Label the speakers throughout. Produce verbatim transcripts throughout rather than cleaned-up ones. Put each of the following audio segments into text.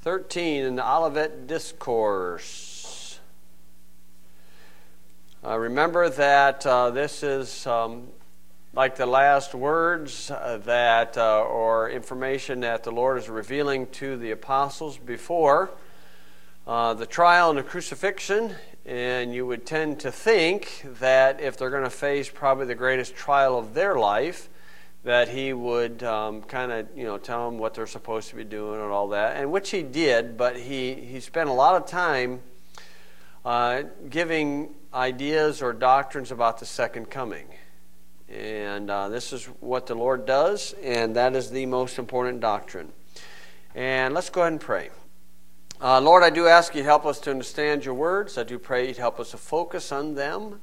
Speaker 1: thirteen in the Olivet Discourse. Uh, remember that uh, this is um, like the last words uh, that, uh, or information that the Lord is revealing to the apostles before uh, the trial and the crucifixion. And you would tend to think that if they're going to face probably the greatest trial of their life, that he would um, kind of, you know, tell them what they're supposed to be doing and all that, and which he did, but he, he spent a lot of time uh, giving ideas or doctrines about the second coming. And uh, this is what the Lord does, and that is the most important doctrine. And let's go ahead and pray. Uh, Lord, I do ask you to help us to understand your words. I do pray you'd help us to focus on them.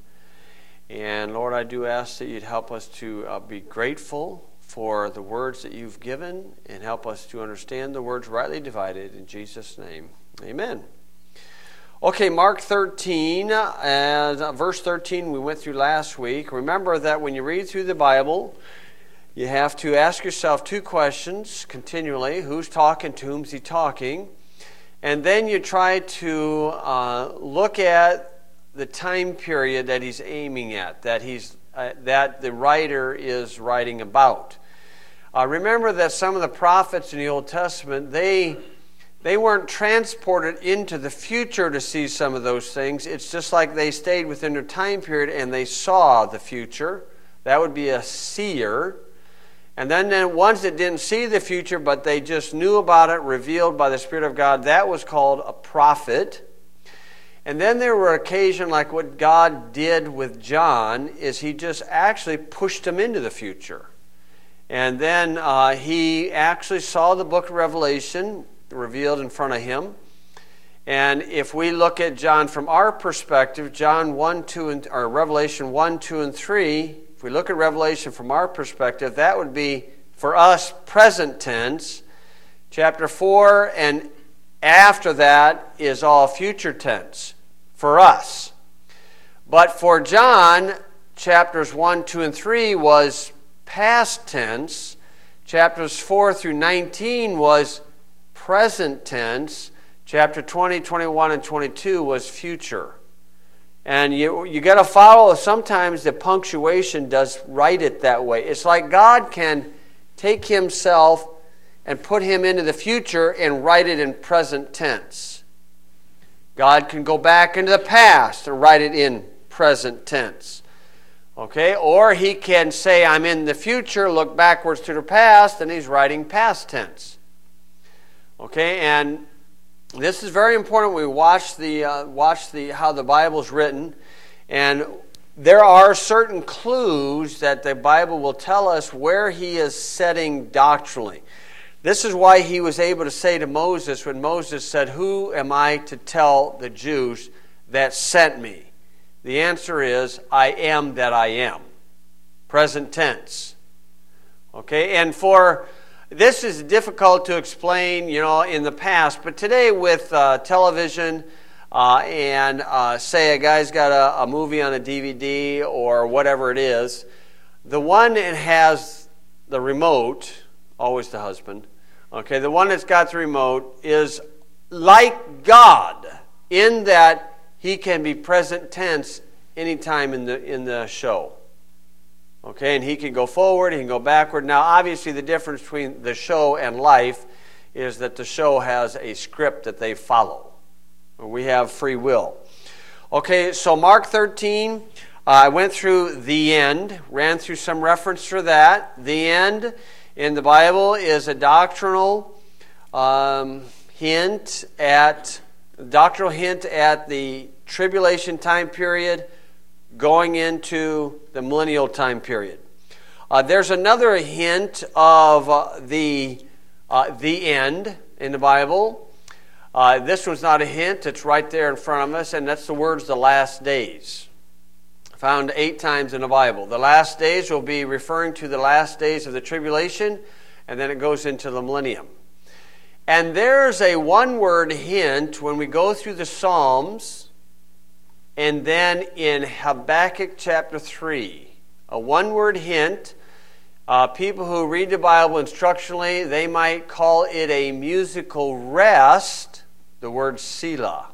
Speaker 1: And Lord, I do ask that you'd help us to uh, be grateful for the words that you've given and help us to understand the words rightly divided. In Jesus' name, amen. Okay, Mark thirteen, and uh, verse thirteen we went through last week. Remember that when you read through the Bible, you have to ask yourself two questions continually. Who's talking? To whom's he talking? And then you try to uh, look at the time period that he's aiming at, that he's uh, that the writer is writing about. Uh, remember that some of the prophets in the Old Testament, they they weren't transported into the future to see some of those things. It's just like they stayed within their time period and they saw the future. That would be a seer. And then, then ones that didn't see the future, but they just knew about it, revealed by the Spirit of God, that was called a prophet. And then there were occasions like what God did with John, is he just actually pushed him into the future. And then uh, he actually saw the book of Revelation revealed in front of him. And if we look at John from our perspective, John one, two, and, or Revelation one, two, and three, if we look at Revelation from our perspective, that would be, for us, present tense. Chapter four and after that is all future tense for us. But for John, chapters one, two, and three was past tense. Chapters four through nineteen was present tense. Chapter twenty, twenty-one, and twenty-two was future. And you you got to follow, sometimes the punctuation does write it that way. It's like God can take himself and put him into the future and write it in present tense. God can go back into the past and write it in present tense. Okay? Or he can say, I'm in the future, look backwards to the past, and he's writing past tense. Okay? And this is very important. We watch the uh, watch the how the Bible's written, and there are certain clues that the Bible will tell us where he is setting doctrinally. This is why he was able to say to Moses, when Moses said, "Who am I to tell the Jews that sent me?" The answer is, "I am that I am." Present tense. Okay, and for this is difficult to explain, you know, in the past, but today with uh, television uh, and uh, say a guy's got a, a movie on a D V D or whatever it is, the one that has the remote, always the husband, okay, the one that's got the remote is like God in that he can be present tense anytime in the in the show. Okay, and he can go forward, he can go backward. Now, obviously, the difference between the show and life is that the show has a script that they follow. We have free will. Okay, so Mark thirteen, uh, I went through the end, ran through some reference for that. The end in the Bible is a doctrinal um, hint at doctrinal hint at the tribulation time period, going into the millennial time period. Uh, there's another hint of uh, the uh, the end in the Bible. Uh, this one's not a hint. It's right there in front of us, and that's the words, the last days. Found eight times in the Bible. The last days will be referring to the last days of the tribulation, and then it goes into the millennium. And there's a one-word hint when we go through the Psalms, and then in Habakkuk chapter three, a one-word hint Uh, people who read the Bible instructionally, they might call it a musical rest, the word Selah.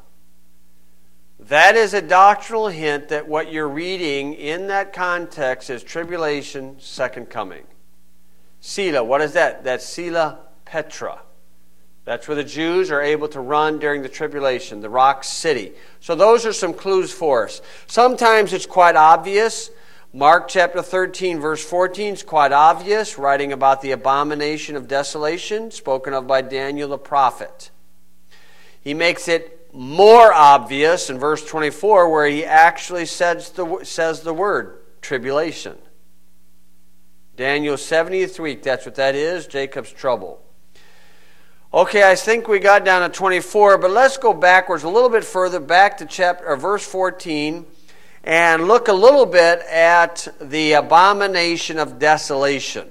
Speaker 1: That is a doctrinal hint that what you're reading in that context is tribulation, second coming. Selah, what is that? That's Selah Petra. That's where the Jews are able to run during the tribulation, the rock city. So those are some clues for us. Sometimes it's quite obvious. Mark chapter thirteen, verse fourteen is quite obvious, writing about the abomination of desolation, spoken of by Daniel the prophet. He makes it more obvious in verse twenty-four, where he actually says the, says the word, tribulation. Daniel's seventieth week, that's what that is, Jacob's trouble. Okay, I think we got down to twenty-four, but let's go backwards a little bit further, back to chapter or verse fourteen, and look a little bit at the abomination of desolation.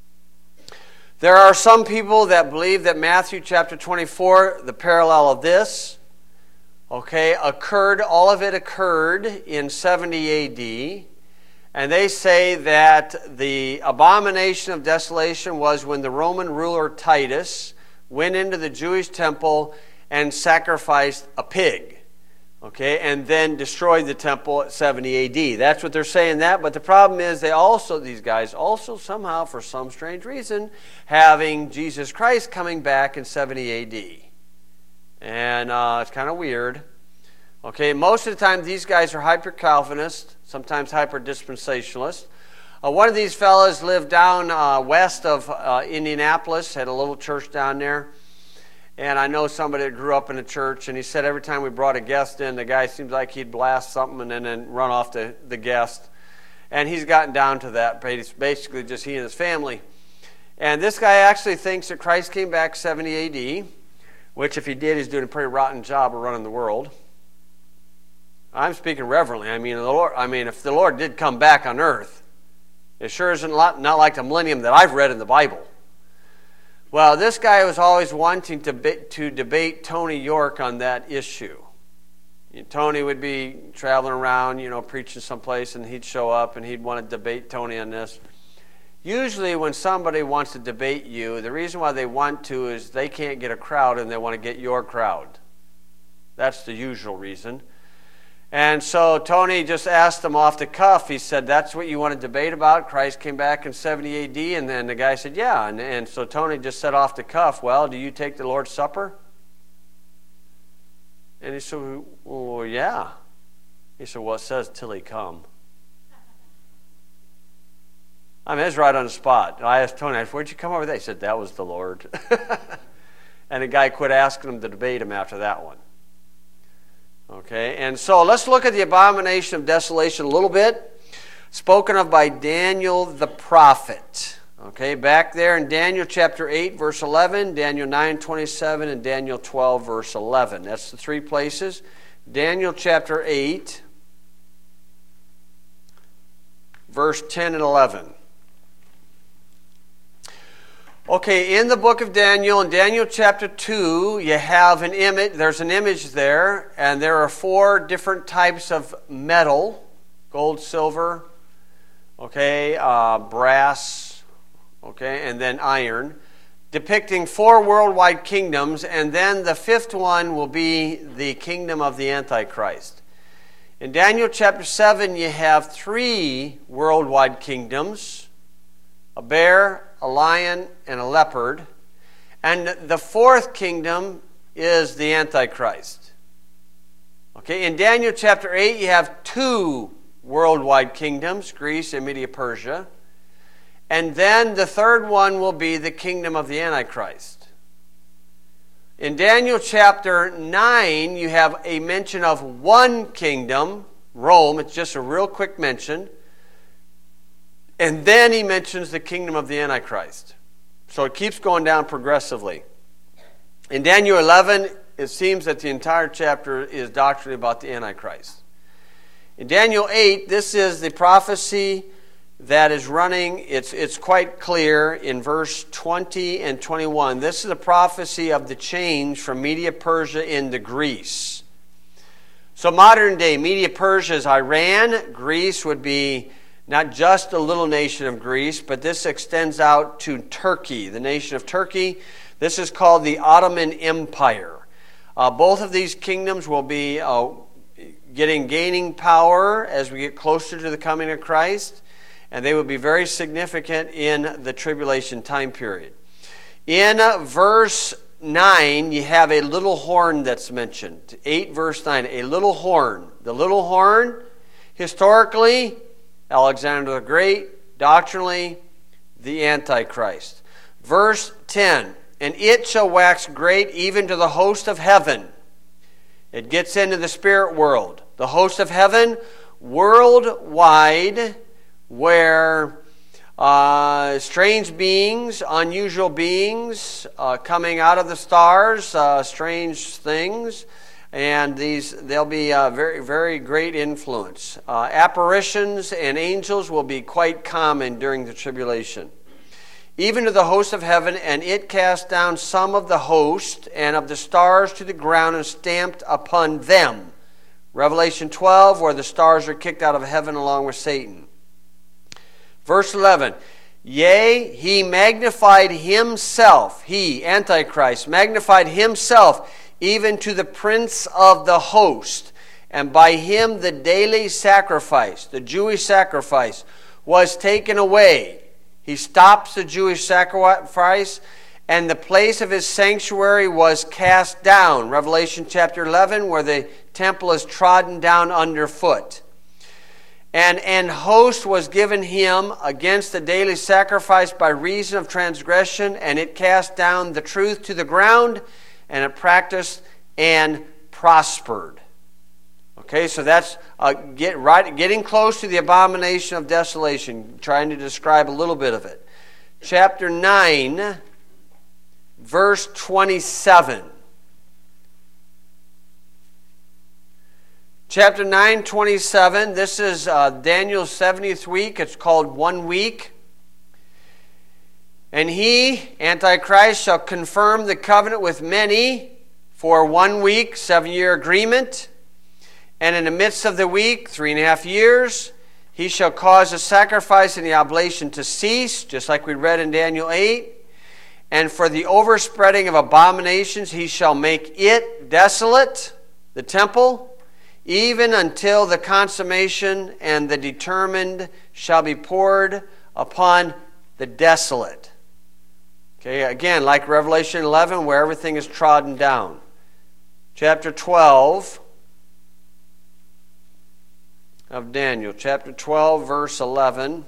Speaker 1: There are some people that believe that Matthew chapter twenty-four, the parallel of this, okay, occurred, all of it occurred in seventy A D, and they say that the abomination of desolation was when the Roman ruler Titus went into the Jewish temple and sacrificed a pig, okay, and then destroyed the temple at seventy A D. That's what they're saying that, but the problem is they also, these guys also somehow, for some strange reason, having Jesus Christ coming back in seventy A D. And uh, it's kind of weird. Okay, most of the time these guys are hyper-Calvinist, sometimes hyper-dispensationalist. Uh, one of these fellas lived down uh, west of uh, Indianapolis, had a little church down there. And I know somebody that grew up in a church, and he said every time we brought a guest in, the guy seems like he'd blast something and then, then run off the, the guest. And he's gotten down to that, but it's basically just he and his family. And this guy actually thinks that Christ came back seventy A D, which if he did, he's doing a pretty rotten job of running the world. I'm speaking reverently. I mean, the Lord, I mean, if the Lord did come back on earth, it sure isn't not like the millennium that I've read in the Bible. Well, this guy was always wanting to, be, to debate Tony York on that issue. You know, Tony would be traveling around, you know, preaching someplace, and he'd show up and he'd want to debate Tony on this. Usually when somebody wants to debate you, the reason why they want to is they can't get a crowd and they want to get your crowd. That's the usual reason. And so Tony just asked him off the cuff. He said, that's what you want to debate about? Christ came back in seventy A D? And then the guy said, yeah. And, and so Tony just said off the cuff, well, do you take the Lord's Supper? And he said, well, yeah. He said, well, it says till he come. I mean, it's right on the spot. I asked Tony, I said, where'd you come over there? He said, that was the Lord. And the guy quit asking him to debate him after that one. Okay, and so let's look at the abomination of desolation a little bit, spoken of by Daniel the prophet. Okay, back there in Daniel chapter eight, verse eleven, Daniel nine, twenty-seven, and Daniel twelve, verse eleven. That's the three places. Daniel chapter eight, verse ten and eleven. Okay, in the book of Daniel, in Daniel chapter two, you have an image, there's an image there, and there are four different types of metal, gold, silver, okay, uh, brass, okay, and then iron, depicting four worldwide kingdoms, and then the fifth one will be the kingdom of the Antichrist. In Daniel chapter seven, you have three worldwide kingdoms, a bear, a lion, and a leopard. And the fourth kingdom is the Antichrist. Okay, in Daniel chapter eight, you have two worldwide kingdoms, Greece and Media-Persia. And then the third one will be the kingdom of the Antichrist. In Daniel chapter nine, you have a mention of one kingdom, Rome. It's just a real quick mention. And then he mentions the kingdom of the Antichrist. So it keeps going down progressively. In Daniel eleven, it seems that the entire chapter is doctrinally about the Antichrist. In Daniel eight, this is the prophecy that is running. It's, it's quite clear in verse twenty and twenty-one. This is a prophecy of the change from Media-Persia into Greece. So modern day, Media-Persia is Iran. Greece would be not just a little nation of Greece, but this extends out to Turkey, the nation of Turkey. This is called the Ottoman Empire. Uh, both of these kingdoms will be uh, getting gaining power as we get closer to the coming of Christ, and they will be very significant in the tribulation time period. In uh, verse nine, you have a little horn that's mentioned. eight verse nine, a little horn. The little horn, historically, Alexander the Great, doctrinally, the Antichrist. Verse ten, and it shall wax great even to the host of heaven. It gets into the spirit world. The host of heaven, worldwide, where uh, strange beings, unusual beings, uh, coming out of the stars, uh, strange things, and these they'll be a very, very great influence. Uh, apparitions and angels will be quite common during the tribulation. Even to the host of heaven, and it cast down some of the host and of the stars to the ground and stamped upon them. Revelation twelve, where the stars are kicked out of heaven along with Satan. Verse eleven, yea, he magnified himself, he, Antichrist, magnified himself even to the prince of the host, and by him the daily sacrifice, the Jewish sacrifice, was taken away. He stops the Jewish sacrifice, and the place of his sanctuary was cast down. Revelation chapter eleven, where the temple is trodden down underfoot. And an host was given him against the daily sacrifice by reason of transgression, and it cast down the truth to the ground, and it practiced and prospered. Okay, so that's uh, get right, getting close to the abomination of desolation, trying to describe a little bit of it. Chapter nine, verse twenty-seven. Chapter nine, twenty-seven, this is uh, Daniel's seventieth week. It's called one week. And he, Antichrist, shall confirm the covenant with many for one week, seven-year agreement. And in the midst of the week, three and a half years, he shall cause the sacrifice and the oblation to cease, just like we read in Daniel eight. And for the overspreading of abominations, he shall make it desolate, the temple, even until the consummation and the determined shall be poured upon the desolate. Okay, again, like Revelation eleven, where everything is trodden down. Chapter twelve of Daniel. Chapter twelve, verse eleven.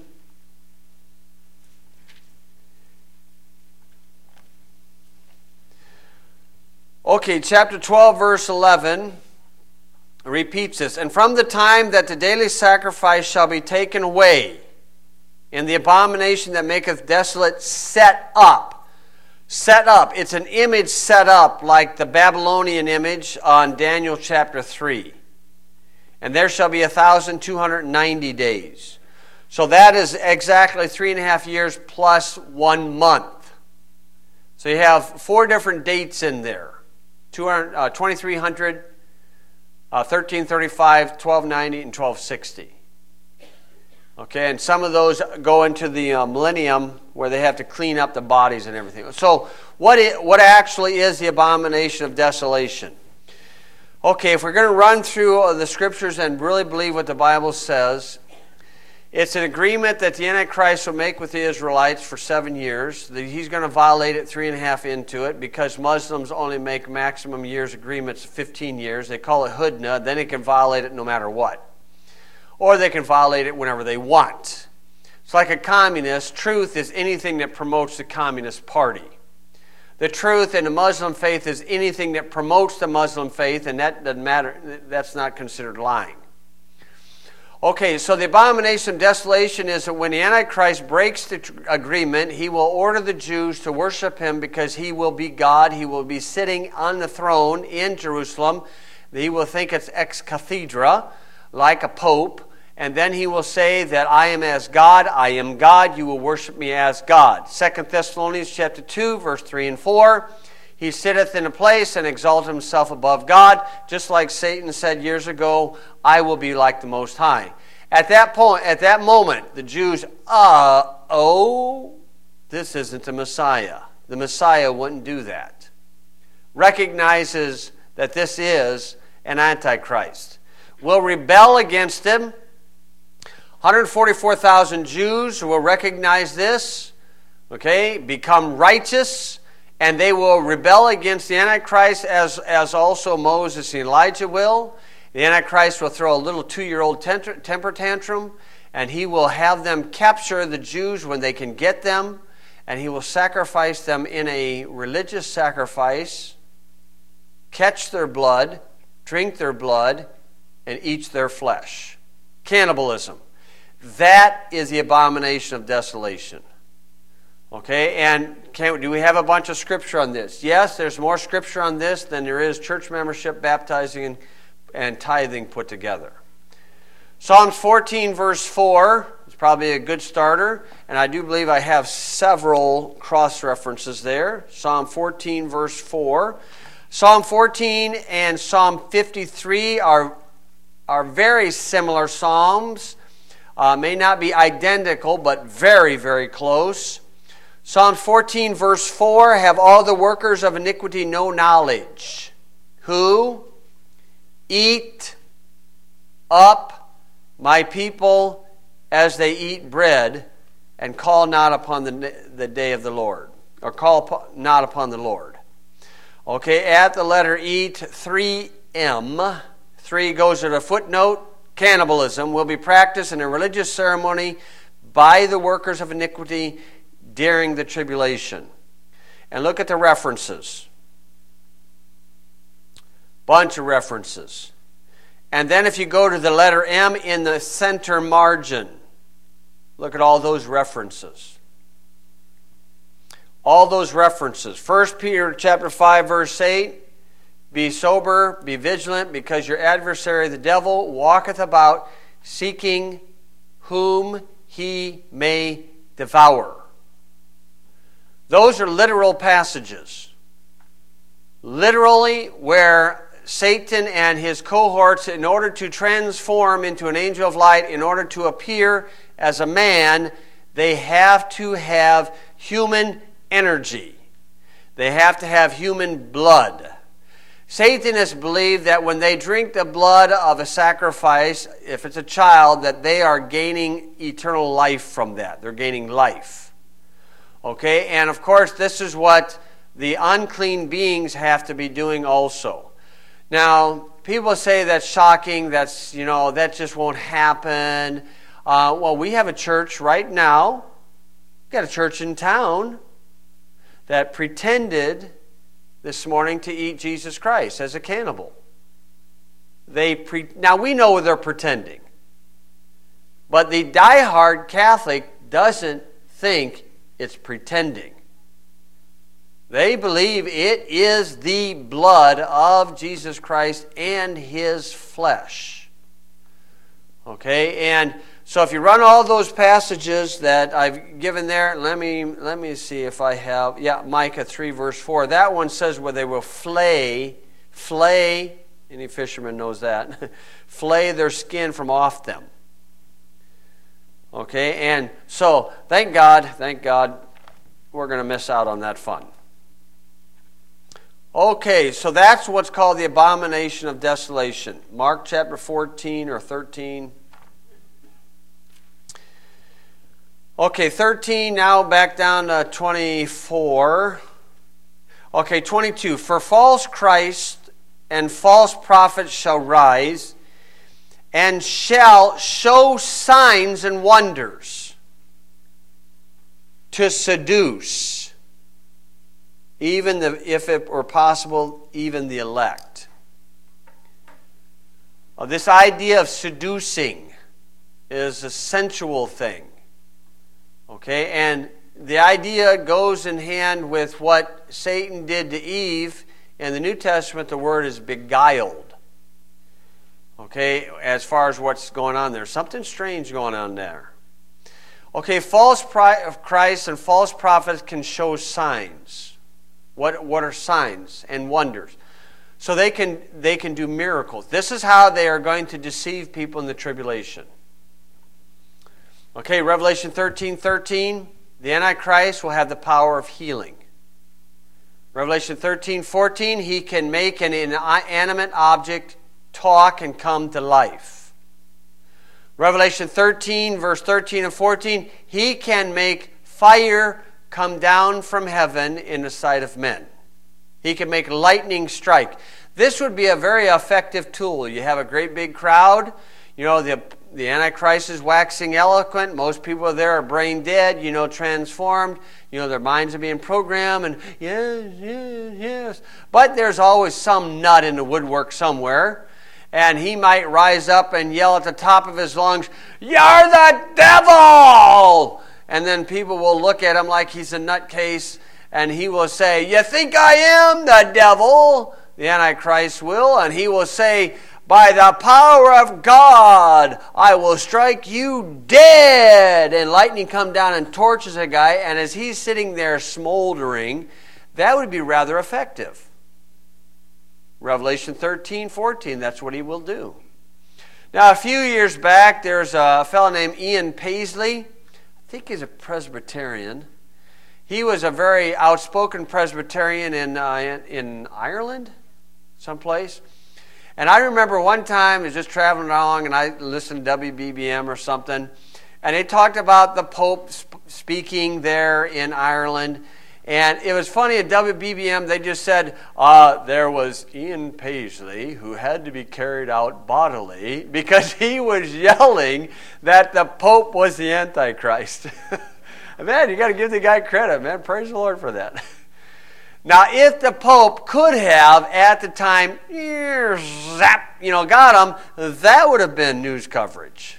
Speaker 1: Okay, chapter twelve, verse eleven repeats this. And from the time that the daily sacrifice shall be taken away, and the abomination that maketh desolate set up. Set up. It's an image set up like the Babylonian image on Daniel chapter three. And there shall be one thousand two hundred ninety days. So that is exactly three and a half years plus one month. So you have four different dates in there. Uh, twenty-three hundred, uh, thirteen thirty-five, twelve ninety, and twelve sixty. Okay, and some of those go into the uh, millennium where they have to clean up the bodies and everything. So what it, what actually is the abomination of desolation? Okay, if we're going to run through the scriptures and really believe what the Bible says, it's an agreement that the Antichrist will make with the Israelites for seven years. He's going to violate it three and a half into it because Muslims only make maximum years agreements of fifteen years. They call it Hudna. Then they can violate it no matter what. Or they can violate it whenever they want. It's like a communist. Truth is anything that promotes the Communist Party. The truth in the Muslim faith is anything that promotes the Muslim faith, and that doesn't matter. That's not considered lying. Okay, so the abomination of desolation is that when the Antichrist breaks the agreement, he will order the Jews to worship him because he will be God. He will be sitting on the throne in Jerusalem. He will think it's ex cathedra, like a pope. And then he will say that I am as God, I am God, you will worship me as God. Second Thessalonians chapter two, verse three and four. He sitteth in a place and exalteth himself above God, just like Satan said years ago, I will be like the Most High. At that point, at that moment, the Jews, uh, oh, this isn't the Messiah. The Messiah wouldn't do that. Recognizes that this is an Antichrist. Will rebel against him. one hundred forty-four thousand Jews will recognize this, okay, become righteous, and they will rebel against the Antichrist as, as also Moses and Elijah will. The Antichrist will throw a little two-year-old temper tantrum, and he will have them capture the Jews when they can get them, and he will sacrifice them in a religious sacrifice, catch their blood, drink their blood, and eat their flesh. Cannibalism. That is the abomination of desolation. Okay, and can, do we have a bunch of scripture on this? Yes, there's more scripture on this than there is church membership, baptizing, and, and tithing put together. Psalms fourteen, verse four is probably a good starter, and I do believe I have several cross-references there. Psalm fourteen, verse four. Psalm fourteen and Psalm fifty-three are, are very similar psalms. Uh, may not be identical, but very, very close. Psalm fourteen, verse four, have all the workers of iniquity no knowledge, who eat up my people as they eat bread, and call not upon the, the day of the Lord, or call not upon the Lord. Okay, at the letter eat, three M, three goes at a footnote. Cannibalism will be practiced in a religious ceremony by the workers of iniquity during the tribulation. And look at the references. Bunch of references. And then if you go to the letter M in the center margin, look at all those references. All those references. First Peter chapter five, verse eight. Be sober, be vigilant, because your adversary, the devil, walketh about, seeking whom he may devour. Those are literal passages. Literally, where Satan and his cohorts, in order to transform into an angel of light, in order to appear as a man, they have to have human energy. They have to have human blood. Satanists believe that when they drink the blood of a sacrifice, if it's a child, that they are gaining eternal life from that. They're gaining life. Okay, and of course this is what the unclean beings have to be doing also. Now, people say that's shocking, that's, you know, that just won't happen. Uh, well, we have a church right now, we've got a church in town that pretended this morning to eat Jesus Christ as a cannibal. They pre- now we know they're pretending, but the diehard Catholic doesn't think it's pretending. They believe it is the blood of Jesus Christ and his flesh. Okay, and so if you run all those passages that I've given there, let me let me see if I have, yeah, Micah three verse four. That one says where they will flay, flay, any fisherman knows that, flay their skin from off them. Okay, and so thank God, thank God, we're going to miss out on that fun. Okay, so that's what's called the abomination of desolation. Mark chapter fourteen or thirteen. Okay, thirteen, now back down to twenty-four. Okay, twenty-two. For false Christ and false prophets shall rise, and shall show signs and wonders to seduce, even the, if it were possible, even the elect. Uh, this idea of seducing is a sensual thing. Okay, and the idea goes in hand with what Satan did to Eve. In the New Testament, the word is beguiled. Okay, as far as what's going on there. Something strange going on there. Okay, false Christ and false prophets can show signs. What, what are signs and wonders? So they can, they can do miracles. This is how they are going to deceive people in the tribulation. Okay, Revelation thirteen thirteen, the Antichrist will have the power of healing. Revelation thirteen fourteen, he can make an inanimate object talk and come to life. Revelation thirteen, verse thirteen and fourteen, he can make fire come down from heaven in the sight of men. He can make lightning strike. This would be a very effective tool. You have a great big crowd. You know, the, the Antichrist is waxing eloquent. Most people there are brain dead, you know, transformed. You know, their minds are being programmed and yes, yes, yes. But there's always some nut in the woodwork somewhere. And he might rise up and yell at the top of his lungs, "You're the devil!" And then people will look at him like he's a nutcase. And he will say, "You think I am the devil?" The Antichrist will. And he will say, "By the power of God, I will strike you dead." And lightning come down and torches a guy. And as he's sitting there smoldering, that would be rather effective. Revelation thirteen fourteen, that's what he will do. Now, a few years back, there's a fellow named Ian Paisley. I think he's a Presbyterian. He was a very outspoken Presbyterian in, uh, in, in Ireland, someplace. And I remember one time I was just traveling along and I listened to W B B M or something. And they talked about the Pope sp- speaking there in Ireland. And it was funny, at W B B M they just said, uh, there was Ian Paisley who had to be carried out bodily because he was yelling that the Pope was the Antichrist. Man, you got to give the guy credit, man. Praise the Lord for that. Now, if the Pope could have, at the time, zap, you know, got him, that would have been news coverage.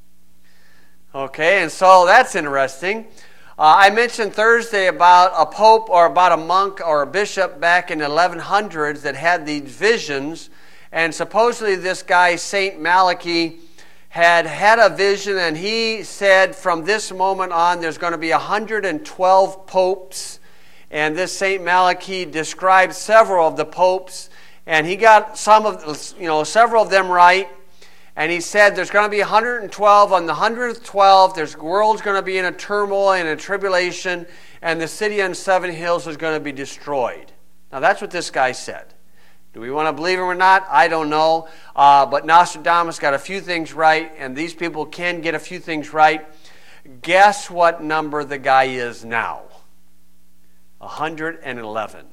Speaker 1: Okay, and so that's interesting. Uh, I mentioned Thursday about a pope or about a monk or a bishop back in the eleven hundreds that had these visions, and supposedly this guy, Saint Malachi, had had a vision, and he said from this moment on there's going to be one hundred twelve popes, and this Saint Malachi described several of the popes, and he got some of, you know, several of them right. And he said there's going to be one hundred twelve. On the one hundred twelve, the world's going to be in a turmoil and a tribulation, and the city on seven hills is going to be destroyed. Now, that's what this guy said. Do we want to believe him or not? I don't know. Uh, but Nostradamus got a few things right, and these people can get a few things right. Guess what number the guy is now? one hundred eleven.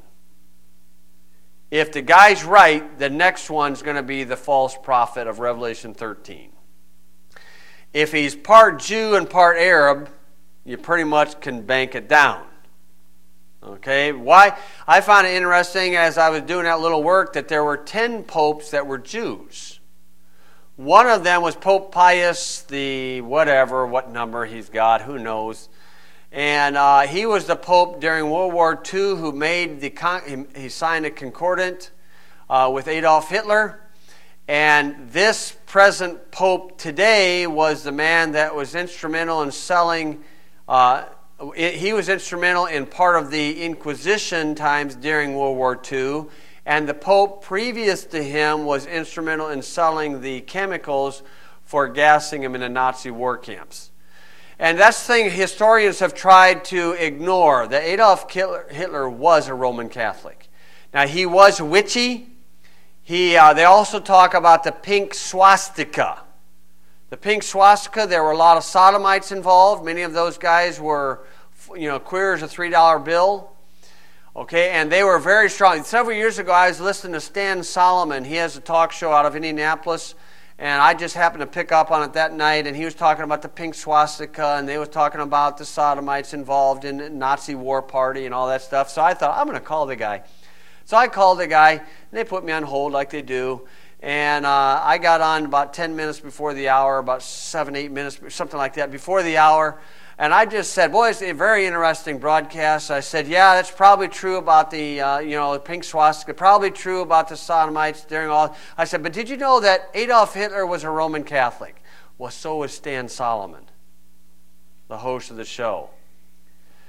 Speaker 1: If the guy's right, the next one's going to be the false prophet of Revelation thirteen. If he's part Jew and part Arab, you pretty much can bank it down. Okay? Why? I found it interesting as I was doing that little work that there were ten popes that were Jews. One of them was Pope Pius the whatever, what number he's got, who knows. And uh, he was the pope during World War Two who made the con- he signed a concordant uh, with Adolf Hitler. And this present pope today was the man that was instrumental in selling. Uh, he was instrumental in part of the Inquisition times during World War Two. And the pope previous to him was instrumental in selling the chemicals for gassing them in the Nazi war camps. And that's the thing historians have tried to ignore, that Adolf Hitler was a Roman Catholic. Now, he was witchy. He, uh, they also talk about the pink swastika. The pink swastika, there were a lot of sodomites involved. Many of those guys were, you know, queer as a three dollar bill. Okay, and they were very strong. Several years ago, I was listening to Stan Solomon. He has a talk show out of Indianapolis. And I just happened to pick up on it that night, and he was talking about the pink swastika, and they was talking about the sodomites involved in the Nazi war party and all that stuff. So I thought, I'm going to call the guy. So I called the guy, and they put me on hold like they do. And uh, I got on about ten minutes before the hour, about seven, eight minutes, something like that, before the hour. And I just said, boy, it's a very interesting broadcast. I said, yeah, that's probably true about the, uh, you know, the pink swastika, probably true about the sodomites during all. I said, but did you know that Adolf Hitler was a Roman Catholic? Well, so was Stan Solomon, the host of the show.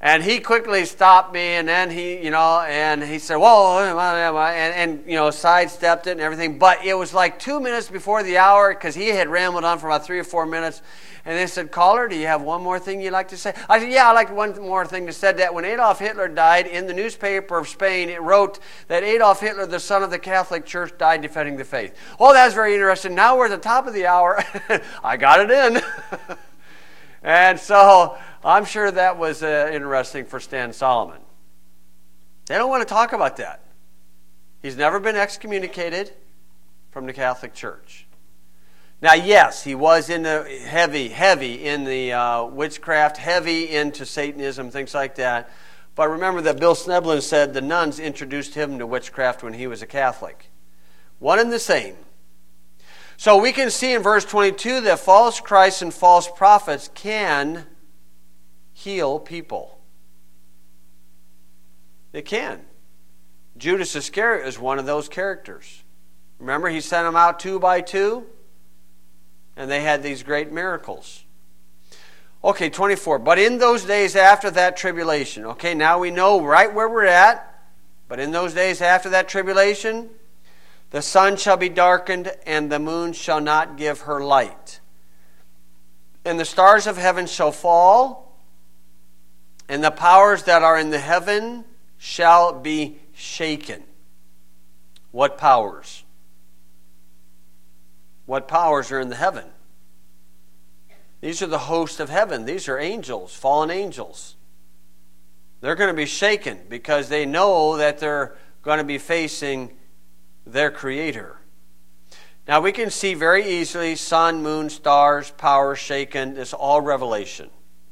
Speaker 1: And he quickly stopped me, and then he, you know, and he said, whoa, and, and, you know, sidestepped it and everything. But it was like two minutes before the hour, because he had rambled on for about three or four minutes. And they said, caller, do you have one more thing you'd like to say? I said, yeah, I'd like one more thing to say. That when Adolf Hitler died, in the newspaper of Spain, it wrote that Adolf Hitler, the son of the Catholic Church, died defending the faith. Oh, that's very interesting. Now we're at the top of the hour. I got it in. And so I'm sure that was uh, interesting for Stan Solomon. They don't want to talk about that. He's never been excommunicated from the Catholic Church. Now, yes, he was in the heavy, heavy in the uh, witchcraft, heavy into Satanism, things like that. But remember that Bill Sneblin said the nuns introduced him to witchcraft when he was a Catholic. One and the same. So we can see in verse twenty-two that false Christs and false prophets can heal people. They can. Judas Iscariot is one of those characters. Remember, he sent them out two by two, and they had these great miracles. Okay, twenty-four. But in those days after that tribulation, okay, now we know right where we're at, but in those days after that tribulation, the sun shall be darkened, and the moon shall not give her light. And the stars of heaven shall fall, and the powers that are in the heaven shall be shaken. What powers? What powers are in the heaven? These are the host of heaven. These are angels, fallen angels. They're going to be shaken because they know that they're going to be facing their Creator. Now we can see very easily sun, moon, stars, power shaken. It's all Revelation.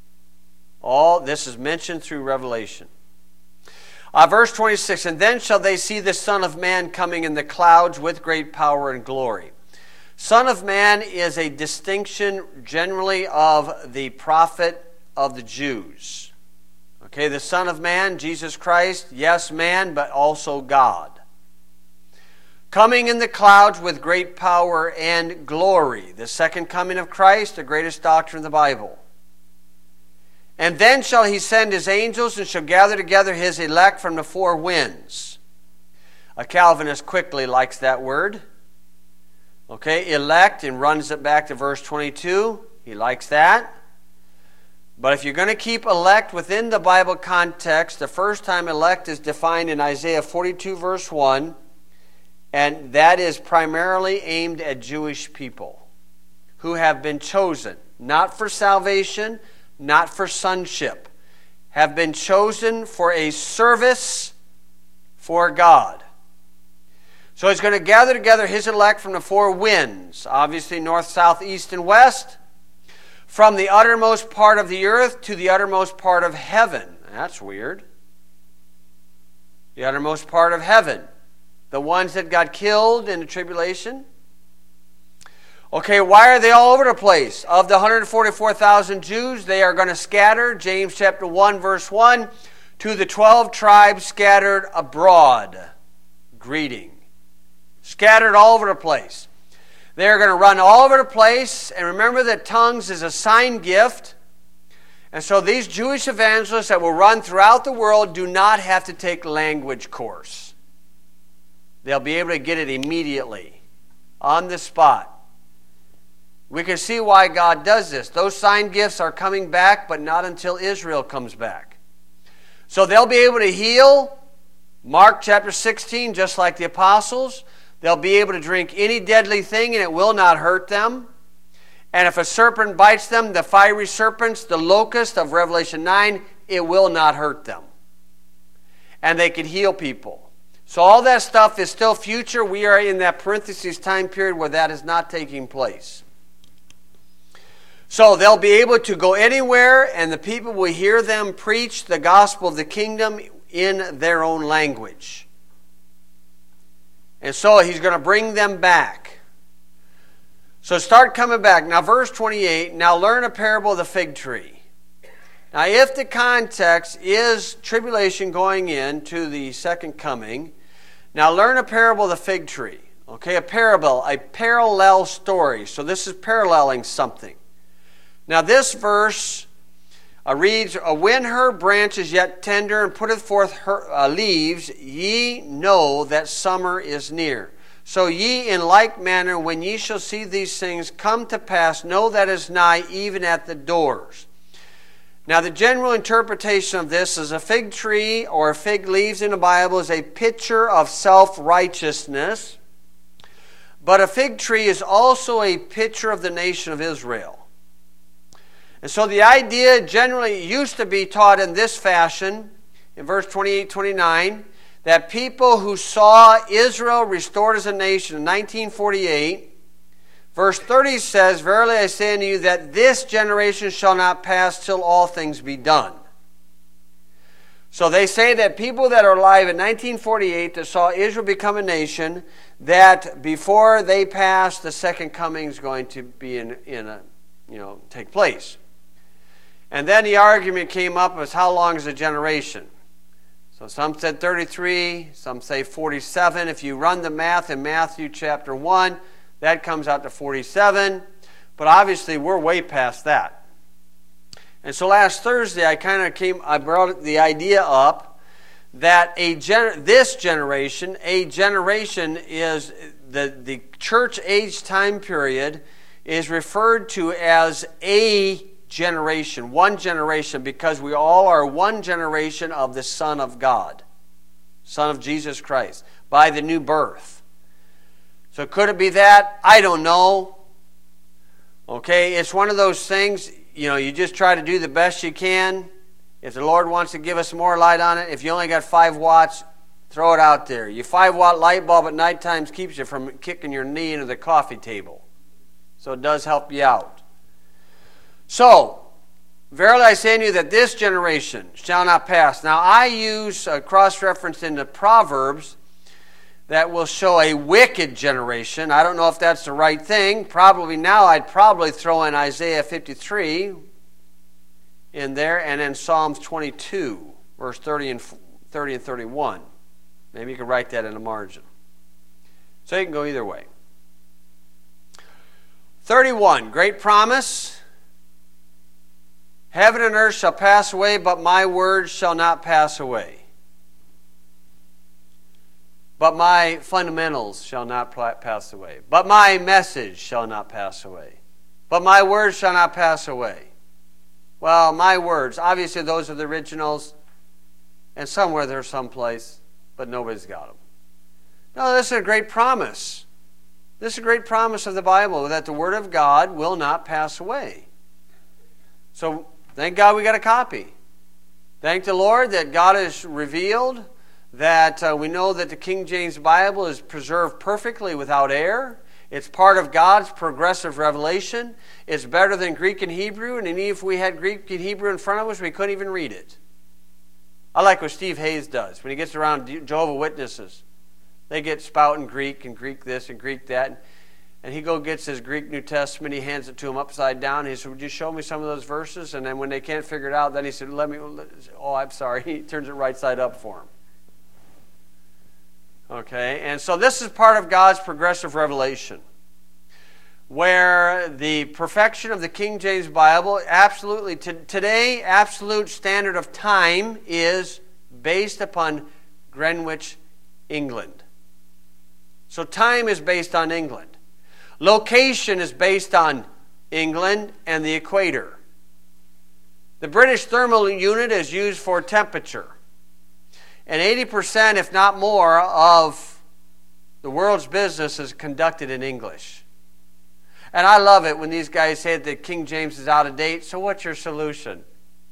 Speaker 1: All this is mentioned through Revelation. Uh, verse twenty-six, and then shall they see the Son of Man coming in the clouds with great power and glory. Son of Man is a distinction generally of the prophet of the Jews. Okay, the Son of Man, Jesus Christ, yes, man, but also God. Coming in the clouds with great power and glory. The second coming of Christ, the greatest doctrine of the Bible. And then shall he send his angels and shall gather together his elect from the four winds. A Calvinist quickly likes that word. Okay, elect, and runs it back to verse twenty-two. He likes that. But if you're going to keep elect within the Bible context, the first time elect is defined in Isaiah forty-two verse one. And that is primarily aimed at Jewish people who have been chosen, not for salvation, not for sonship, have been chosen for a service for God. So he's going to gather together his elect from the four winds, obviously north, south, east, and west, from the uttermost part of the earth to the uttermost part of heaven. That's weird. The uttermost part of heaven. The ones that got killed in the tribulation. Okay, why are they all over the place? Of the one hundred forty-four thousand Jews, they are going to scatter, James chapter one, verse one, to the twelve tribes scattered abroad. Greeting. Scattered all over the place. They are going to run all over the place. And remember that tongues is a sign gift. And so these Jewish evangelists that will run throughout the world do not have to take language course. They'll be able to get it immediately, on the spot. We can see why God does this. Those sign gifts are coming back, but not until Israel comes back. So they'll be able to heal, Mark chapter sixteen, just like the apostles. They'll be able to drink any deadly thing, and it will not hurt them. And if a serpent bites them, the fiery serpents, the locust of Revelation nine, it will not hurt them. And they can heal people. So all that stuff is still future. We are in that parenthesis time period where that is not taking place. So they'll be able to go anywhere, and the people will hear them preach the gospel of the kingdom in their own language. And so he's going to bring them back. So start coming back. Now verse twenty-eight, now learn a parable of the fig tree. Now if the context is tribulation going into the second coming, now learn a parable of the fig tree. Okay, a parable, a parallel story. So this is paralleling something. Now this verse uh, reads, uh, when her branch is yet tender and putteth forth her uh, leaves, ye know that summer is near. So ye in like manner, when ye shall see these things come to pass, know that it is nigh, even at the doors. Now the general interpretation of this is a fig tree or fig leaves in the Bible is a picture of self-righteousness. But a fig tree is also a picture of the nation of Israel. And so the idea generally used to be taught in this fashion, in verse twenty-eight twenty-nine, that people who saw Israel restored as a nation in nineteen forty-eight, verse thirty says, verily I say unto you that this generation shall not pass till all things be done. So they say that people that are alive in nineteen forty-eight that saw Israel become a nation, that before they pass, the second coming is going to be in, in a, you know, take place. And then the argument came up as how long is a generation? So some said thirty-three, some say forty-seven. If you run the math in Matthew chapter one, that comes out to forty-seven. But obviously we're way past that. And so last Thursday, I kind of came, I brought the idea up that a gener- this generation, a generation is the, the church age time period is referred to as a generation, one generation, because we all are one generation of the Son of God, Son of Jesus Christ, by the new birth. So could it be that? I don't know. Okay, it's one of those things. You know, you just try to do the best you can. If the Lord wants to give us more light on it, if you only got five watts, throw it out there. Your five watt light bulb at night times keeps you from kicking your knee into the coffee table. So it does help you out. So, verily I say unto you that this generation shall not pass. Now I use a cross-reference in the Proverbs that will show a wicked generation. I don't know if that's the right thing. Probably now I'd probably throw in Isaiah fifty-three in there, and then Psalms twenty-two, verse thirty and thirty-one. Maybe you could write that in the margin. So you can go either way. thirty-one, great promise. Heaven and earth shall pass away, but my words shall not pass away. But my fundamentals shall not pass away. But my message shall not pass away. But my words shall not pass away. Well, my words, obviously those are the originals, and somewhere they're someplace, but nobody's got them. No, this is a great promise. This is a great promise of the Bible, that the Word of God will not pass away. So, thank God we got a copy. Thank the Lord that God has revealed that uh, we know that the King James Bible is preserved perfectly without error. It's part of God's progressive revelation. It's better than Greek and Hebrew, and even if we had Greek and Hebrew in front of us, we couldn't even read it. I like what Steve Hayes does when he gets around Jehovah's Witnesses. They get spouting Greek and Greek this and Greek that, and he go gets his Greek New Testament, he hands it to him upside down. He said, would you show me some of those verses? And then when they can't figure it out, then he said, let me, oh, I'm sorry. He turns it right side up for him. Okay, and so this is part of God's progressive revelation, where the perfection of the King James Bible, absolutely, t- today, absolute standard of time is based upon Greenwich, England. So time is based on England. Location is based on England and the equator. The British thermal unit is used for temperature. And eighty percent, if not more, of the world's business is conducted in English. And I love it when these guys say that King James is out of date. So what's your solution?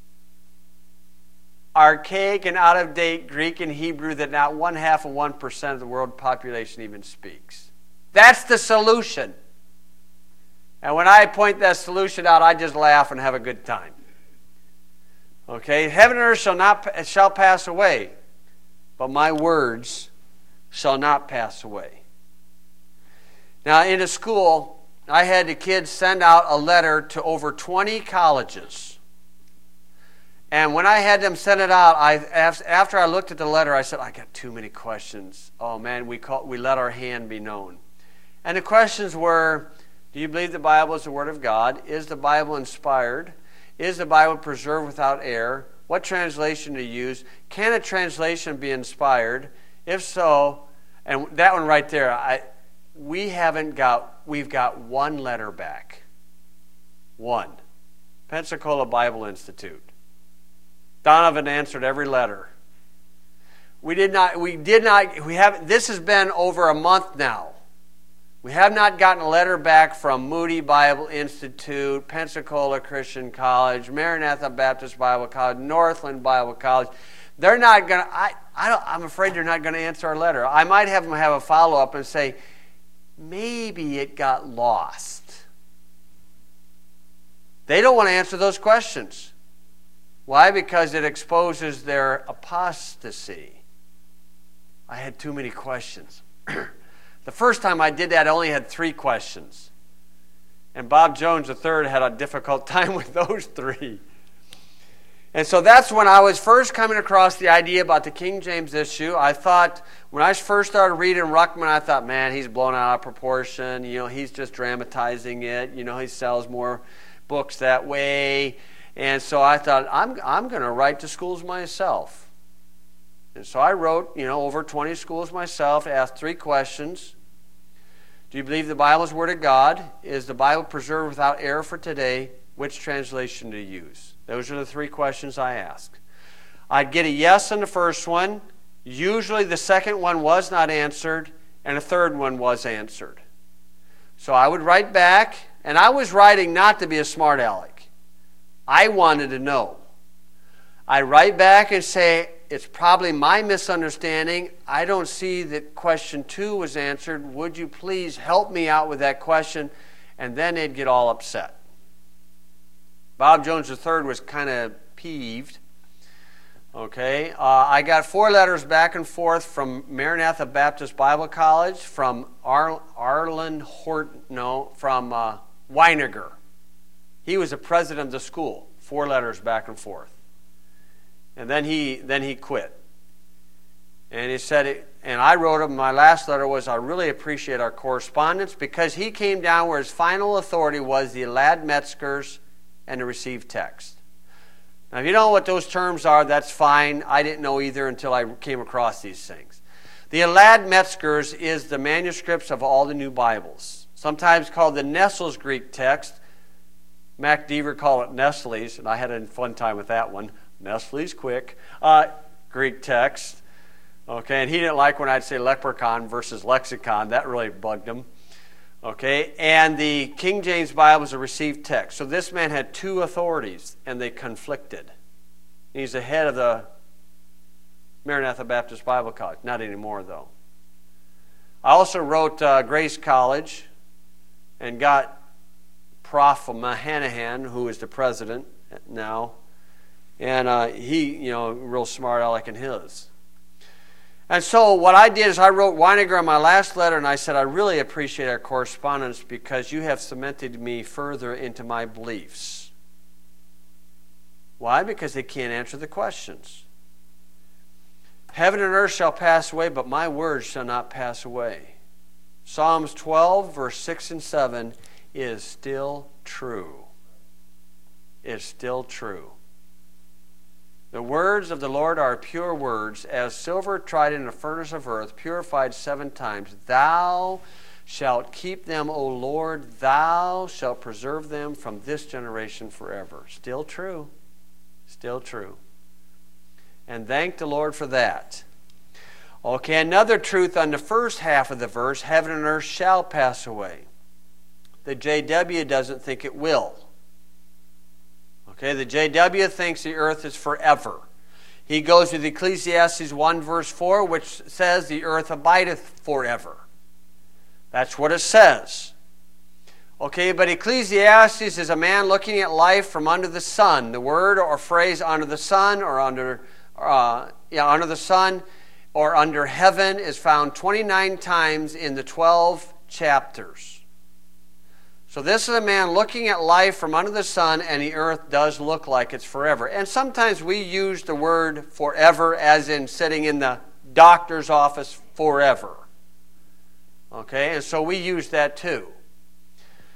Speaker 1: Archaic and out of date Greek and Hebrew that not one half of one percent of the world population even speaks. That's the solution. And when I point that solution out, I just laugh and have a good time. Okay, heaven and earth shall not shall pass away, but my words shall not pass away. Now, in a school, I had the kids send out a letter to over twenty colleges. And when I had them send it out, I, after I looked at the letter, I said, I got too many questions. Oh, man, we, call, we let our hand be known. And the questions were, do you believe the Bible is the Word of God? Is the Bible inspired? Is the Bible preserved without error? What translation to use? Can a translation be inspired? If so, and that one right there, I, we haven't got, we've got one letter back. One. Pensacola Bible Institute. Donovan answered every letter. We did not, we did not, we have, this has been over a month now. We have not gotten a letter back from Moody Bible Institute, Pensacola Christian College, Maranatha Baptist Bible College, Northland Bible College. They're not going to, I, I don't, I'm afraid they're not going to answer our letter. I might have them have a follow-up and say, maybe it got lost. They don't want to answer those questions. Why? Because it exposes their apostasy. I had too many questions. The first time I did that, I only had three questions. And Bob Jones the third had a difficult time with those three. And so that's when I was first coming across the idea about the King James issue. I thought, when I first started reading Ruckman, I thought, man, he's blown out of proportion. You know, he's just dramatizing it. You know, he sells more books that way. And so I thought, I'm, I'm going to write to schools myself. And so I wrote, you know, over twenty schools myself, asked three questions. Do you believe the Bible is the Word of God? Is the Bible preserved without error for today? Which translation to use? Those are the three questions I asked. I'd get a yes on the first one. Usually the second one was not answered, and the third one was answered. So I would write back, and I was writing not to be a smart aleck. I wanted to know. I'd write back and say, it's probably my misunderstanding. I don't see that question two was answered. Would you please help me out with that question? And then they'd get all upset. Bob Jones the third was kind of peeved. Okay, uh, I got four letters back and forth from Maranatha Baptist Bible College, from Ar- Arlen Horton, no, from uh, Weiniger. He was the president of the school. Four letters back and forth. And then he then he quit. And he said, it, and I wrote him, my last letter was, I really appreciate our correspondence, because he came down where his final authority was the Elad Metzgers and the received text. Now, if you don't know what those terms are, that's fine. I didn't know either until I came across these things. The Elad Metzgers is the manuscripts of all the new Bibles, sometimes called the Nestle's Greek text. Mac Deaver called it Nestle's, and I had a fun time with that one. Nestle's quick. Uh, Greek text. Okay, and he didn't like when I'd say leprechaun versus lexicon. That really bugged him. Okay, and the King James Bible is a received text. So this man had two authorities, and they conflicted. He's the head of the Maranatha Baptist Bible College. Not anymore, though. I also wrote uh, Grace College and got Professor Mahanahan, who is the president now. And uh, he, you know, real smart aleck in his. And so what I did is I wrote Weiniger on my last letter, and I said, I really appreciate our correspondence because you have cemented me further into my beliefs. Why? Because they can't answer the questions. Heaven and earth shall pass away, but my words shall not pass away. Psalms twelve, verse six and seven is still true. Is still true. The words of the Lord are pure words, as silver tried in a furnace of earth, purified seven times. Thou shalt keep them, O Lord. Thou shalt preserve them from this generation forever. Still true. Still true. And thank the Lord for that. Okay, another truth on the first half of the verse, heaven and earth shall pass away. The J W doesn't think it will. Okay, the J W thinks the earth is forever. He goes to Ecclesiastes one verse four, which says the earth abideth forever. That's what it says. Okay, but Ecclesiastes is a man looking at life from under the sun. The word or phrase under the sun or under, uh, yeah, under the sun or under heaven is found twenty-nine times in the twelve chapters. So this is a man looking at life from under the sun, and the earth does look like it's forever. And sometimes we use the word forever as in sitting in the doctor's office forever. Okay, and so we use that too.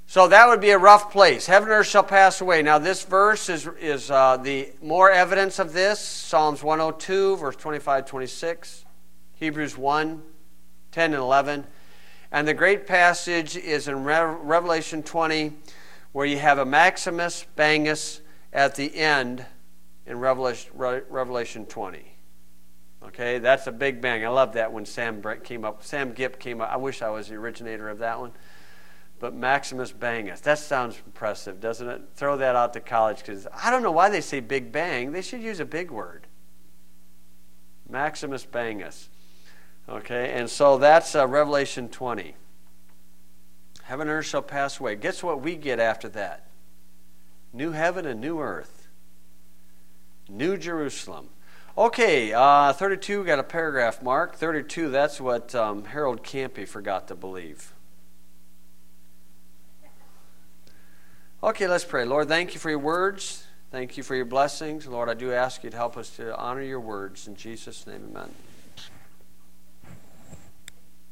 Speaker 1: So that would be a rough place. Heaven and earth shall pass away. Now this verse is, is uh, the more evidence of this. Psalms one oh two, verse twenty-five, twenty-six. Hebrews one, ten and eleven. And the great passage is in Re- Revelation twenty, where you have a Maximus Bangus at the end in Revelation, Re- Revelation twenty. Okay, that's a big bang. I love that when Sam came up. Sam Gipp came up. I wish I was the originator of that one. But Maximus Bangus, that sounds impressive, doesn't it? Throw that out to college kids. I don't know why they say big bang. They should use a big word. Maximus Bangus. Okay, and so that's uh, Revelation twenty. Heaven and earth shall pass away. Guess what we get after that? New heaven and new earth. New Jerusalem. Okay, uh, thirty-two, got a paragraph mark. thirty-two, that's what um, Harold Campy forgot to believe. Okay, let's pray. Lord, thank you for your words. Thank you for your blessings. Lord, I do ask you to help us to honor your words. In Jesus' name, amen.